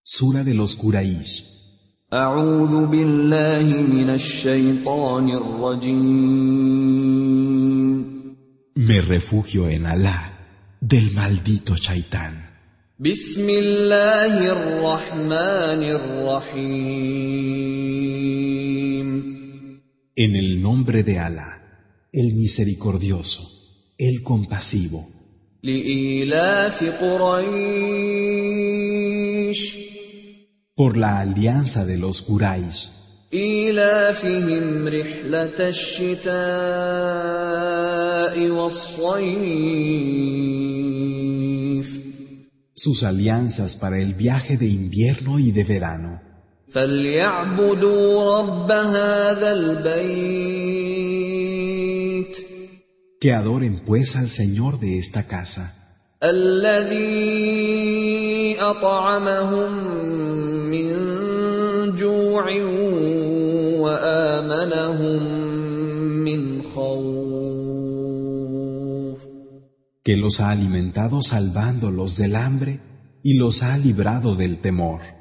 Sura de los Quraysh. أعوذ بالله من الشيطان الرجيم. Me refugio en Alá, del maldito Shaitán. بسم الله الرحمن الرحيم. En el nombre de Alá, el misericordioso, el compasivo. لإيلاف قريش. Por la alianza de los Quraysh, إيلافهم رحلة الشتاء والصيف. sus alianzas para el viaje de invierno y de verano. فليعبدوا رب هذا البيت. Que adoren pues al Señor de esta casa, الذي أطعمهم من جوع وآمنهم من خوف. que los ha alimentado salvándolos del hambre y los ha librado del temor.